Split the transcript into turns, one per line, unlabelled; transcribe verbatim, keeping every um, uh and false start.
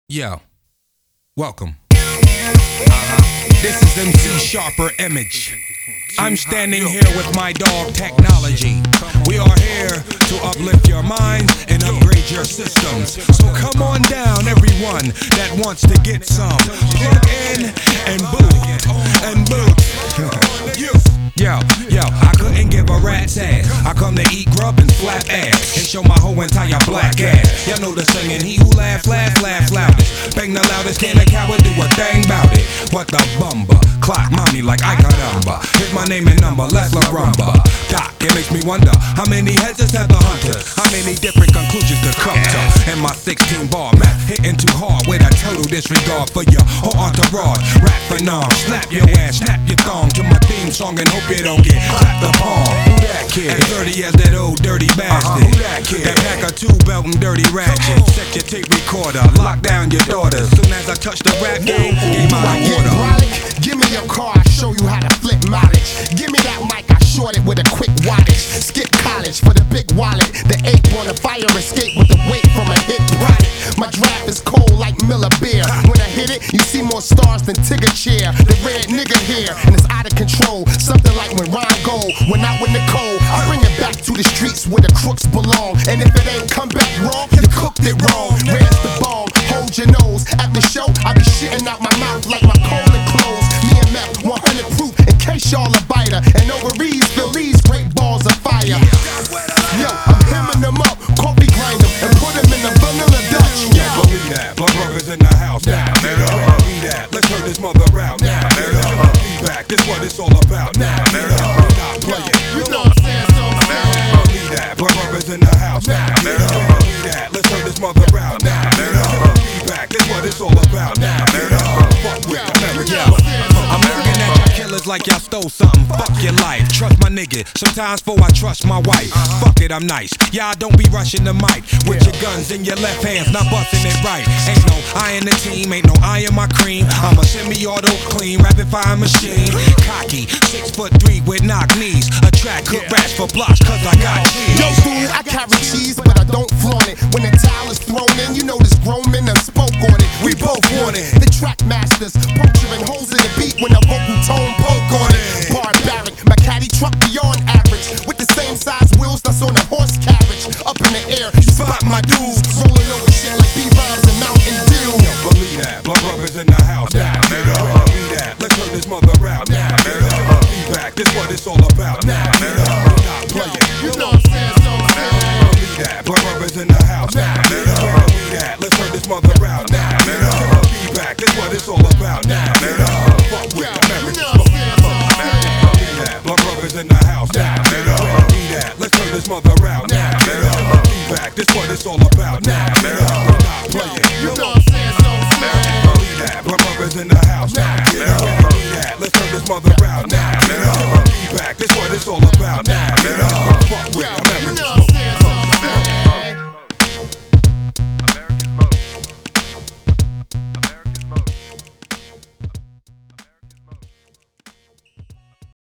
Yo, welcome. Uh-huh. This is M C Sharper Image. I'm standing here with my dog Technology. We are here to uplift your minds and upgrade your systems. So come on down, everyone that wants to get some. Plug in and boot, and boot. Yo, yo, I couldn't give a rat's ass. I come to eat grub and slap ass and show my whole entire black ass. Y'all know the saying, he who laughs, laughs, laughs loudest. Bang the loudest, can a coward do a thing bout it? What the bumba? Clock mommy like I got number. Here's my name and number, let's la rumba. Doc, it makes me wonder, how many heads has had the hunters? How many different conclusions to come to? And my sixteen bar map hitting too hard with a total disregard for your whole entourage. Rap phenomenon, slap your ass, snap your thong to my theme song and hope you don't get clapped the palm. Who that kid? As dirty as that old dirty bastard. Uh-huh. Who that kid? That pack of two belt and dirty ratchet. Set your tape recorder, lock down your daughter. Soon as I touch the rap game, game my order.
Give me your car, I show you how to flip mileage. Give me that mic, I short it with a quick wattage. Skip college for the big wallet. The ape on a fire escape with the weight from a hit product. My draft is cold like Miller beer. When I hit it, you see more stars than Tigger chair. The red nigga here, and it's out of control. Something like when Ron Gold went out with Nicole. I bring it back to the streets where the crooks belong. And if it ain't come back wrong, you cooked it wrong. Where's the bomb? Hold your nose. At the show, I be shitting out my mouth like my colon closed. Me and Meth, one hundred proof, in case y'all a biter. And overeas, fill these great balls of fire. Yo, I'm hemming them up, coffee grind them, and put them in the vanilla Dutch. Yo,
believe that, blood brothers in the house now. Nigga, believe that, let's turn this mother out now. Nigga, be back, this what it's all about now. Nigga, not playing.
You know what I'm saying, so I'm saying.
Believe that, blood brothers in the house now. Nigga, believe that, let's turn this mother out now. Nigga, be back, this what it's all about now. Nigga, fuck with America. I'm looking at y'all killers like y'all stole something. Fuck your life, trust my nigga. Sometimes before I trust my wife. Fuck it, I'm nice. Y'all don't be rushing the mic with your guns in your left hands, not busting it right. Ain't no I in the team, ain't no I in my cream. I'm a semi-auto clean, rapid fire machine. Cocky, six foot three with knock knees. A track cook rash for blocks, cause I got cheese.
Yo, fool, I carry cheese, but I don't flaunt it. When the towel is thrown in, you know this grown men done spoke on it. We both want it. The track masters, puncturing holes in the beat when the vocal tone poke on it. Barbaric, my caddy truck beyond average. With the same size wheels that's on a horse carriage. Up in the air, you spot my dudes. Rolling over shit like B-Rhymes and Mountain Dew.
Believe that, blood brothers in the house now. Nigga, believe that, let's turn this mother out now. Nigga, be back, this what it's all about now. Nigga, not playing.
You know what I'm saying, so I'm saying.
Believe that, blood brothers in the house now. Nigga, believe that, let's turn this mother out now. Nigga, be back, this what it's all about now. Nigga, fuck with America. Believe that, blood brothers in the house now. Nigga, believe that, let's turn this mother out now. Nigga, be back, this what it's all about now. Nigga, not playing.
You know what I'm saying, so I'm saying.
Believe that, blood brothers in the house now. Nigga, believe that, let's turn this mother out now. Nigga, be back, this what it's all about now. Nigga, fuck with America.
You know what I'm saying, so